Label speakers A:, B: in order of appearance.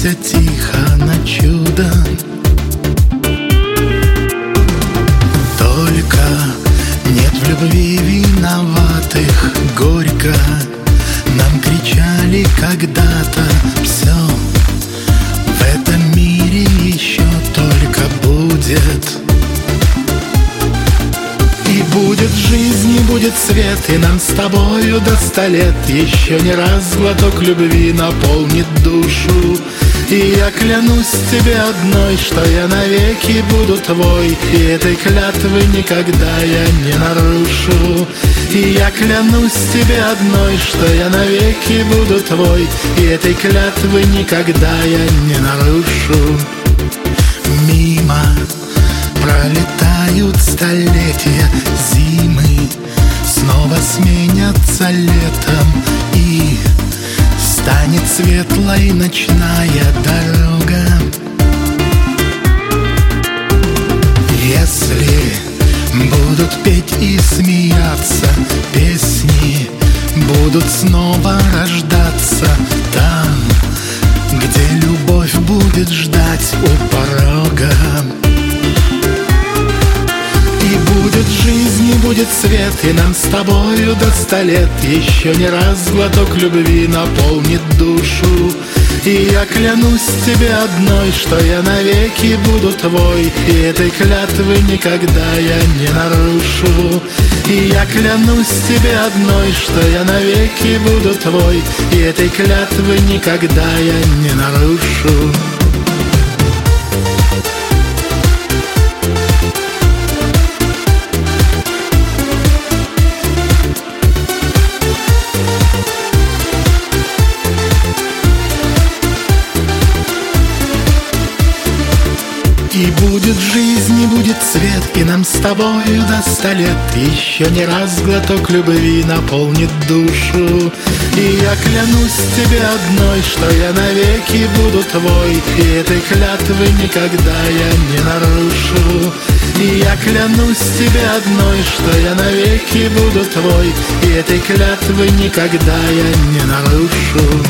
A: надеемся тихо на чудо. Только нет в любви виноватых. Горько нам кричали когда-то: все в этом мире еще только будет. И будет жизнь, и будет свет, и нам с тобою до 100 лет еще не раз глоток любви наполнит душу. И я клянусь тебе одной, что я навеки буду твой, и этой клятвы никогда я не нарушу. И я клянусь тебе одной, что я навеки буду твой, и этой клятвы никогда я не нарушу. Мимо пролетают столетия, зимы снова сменятся летом, и станет светлой ночная дорога. Если будут петь и смеяться песни, будут снова рождаться там, где любовь будет ждать у порога. И будет жизнь, и будет свет, и нам с тобою до 100 лет еще не раз глоток любви наполнит душу. И я клянусь тебе одной, что я навеки буду твой, и этой клятвы никогда я не нарушу. И я клянусь тебе одной, что я навеки буду твой, и этой клятвы никогда я не нарушу. И будет жизнь, и будет свет, и нам с тобою до 100 лет еще не раз глоток любви наполнит душу. И я клянусь тебе одной, что я навеки буду твой, и этой клятвы никогда я не нарушу. И я клянусь тебе одной, что я навеки буду твой, и этой клятвы никогда я не нарушу.